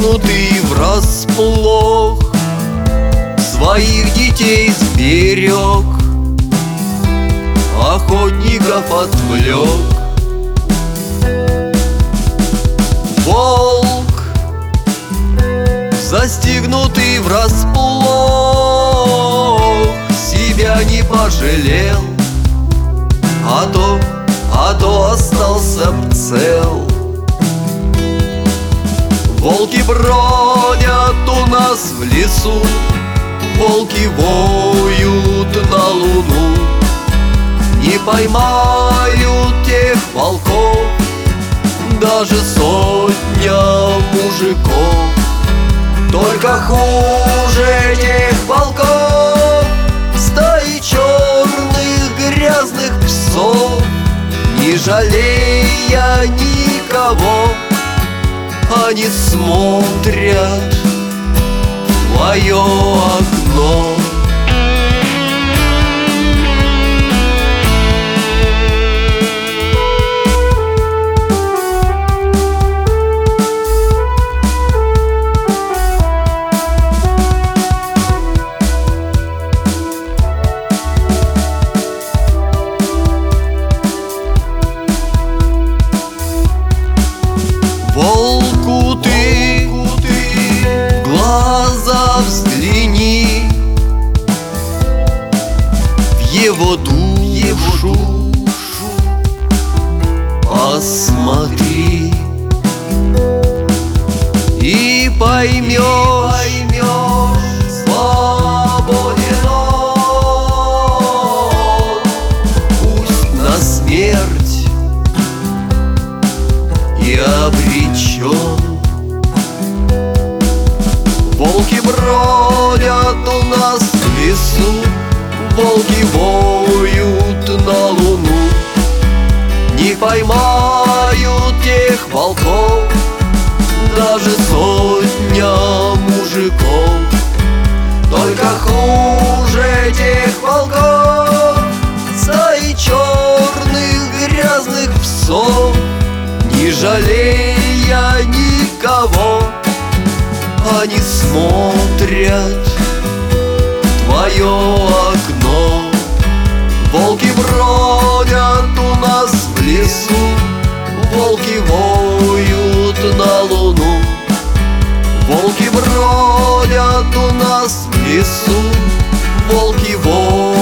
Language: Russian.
Застигнутый врасплох, своих детей сберег, охотников отвлек. Волк, застигнутый врасплох, себя не пожалел, а то остался б цел. Волки бродят у нас в лесу, волки воют на луну. Не поймают тех волков даже сотня мужиков. Только хуже тех волков стаи черных грязных псов, не жалея никого, они смотрят в твое окно. Волку ты в глаза взгляни, в его душу посмотри, и поймешь, свободен он, пусть на смерть и обречен. Волки бродят у нас в лесу, волки воют на луну. Не поймают тех волков даже сотня мужиков. Только хуже тех волков стаи черных грязных псов, не жалея никого, они смотрят в твое окно. Волки бродят у нас в лесу, волки воют на луну. Волки бродят у нас в лесу, волки воют